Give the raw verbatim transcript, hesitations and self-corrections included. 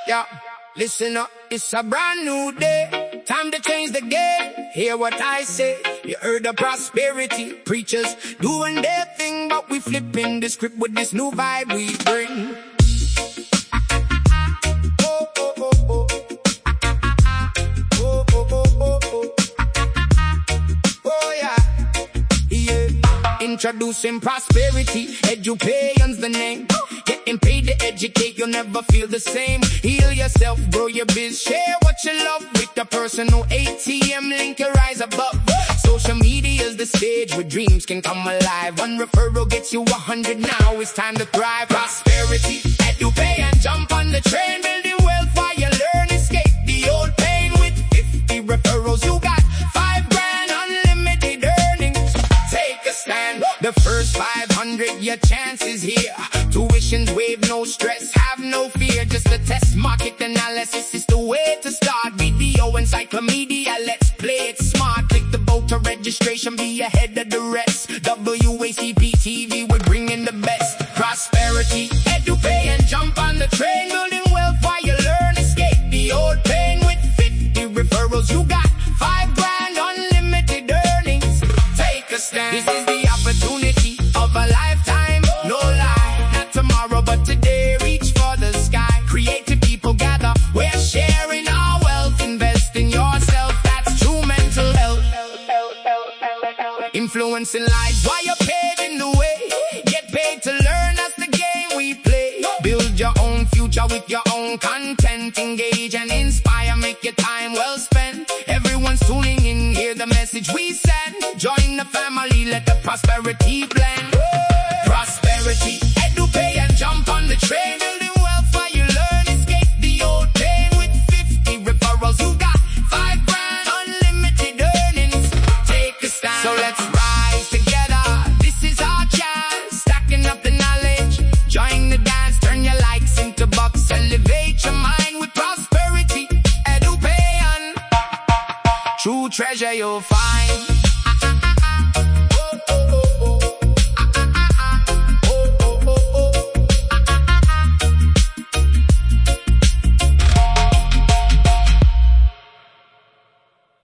Yeah, listen up, it's a brand new day. Time to change the game. Hear what I say. You heard the prosperity preachers doing their thing, but we flipping the script with this new vibe we bring. Oh, oh, oh, oh. Oh, oh, oh, oh, oh. Oh, yeah. Yeah. Introducing prosperity, Edupayion's the name. Getting paid to educate, you'll never feel the same. Heal yourself, grow your biz, share what you love with the personal A T M link, your rise above. Social media is the stage where dreams can come alive. One referral gets you a hundred, now it's time to thrive. Prosperity, Edupayyon, jump on the train, building wealth while you learn, escape the old pain. With fifty referrals, you got five grand, unlimited earnings. Take a stand, the first five hundred, your chance is here. Tuition's wave, no stress, have no fear. Just a test, market analysis is the way to start. Video encyclopedia, let's play it smart. Click the voter registration, be ahead of the rest. W A C P T V, we're bringing the best. Prosperity, Edupayyon, jump on the train, building wealth while you learn, escape the old pain. With fifty referrals, you got five grand, unlimited earnings. Take a stand, this is the opportunity of a lifetime, no lie. Not tomorrow, but today, reach for the sky. Creative people gather, we're sharing our wealth. Invest in yourself, that's true mental health. Influencing lives while you're paving the way. Get paid to learn, that's the game we play. Build your own future with your own content. Engage and inspire, make your time well spent. Everyone's tuning in, hear the message we send. Join the family, let the prosperity blend. Prosperity, Edupayyon, jump on the train, building wealth while you learn, escape the old pain. With fifty referrals, you got five grand, unlimited earnings. Take a stand, so let's rise together. This is our chance, stacking up the knowledge. Join the dance, turn your likes into bucks. Elevate your mind with prosperity, Edupayyon. True treasure you'll find.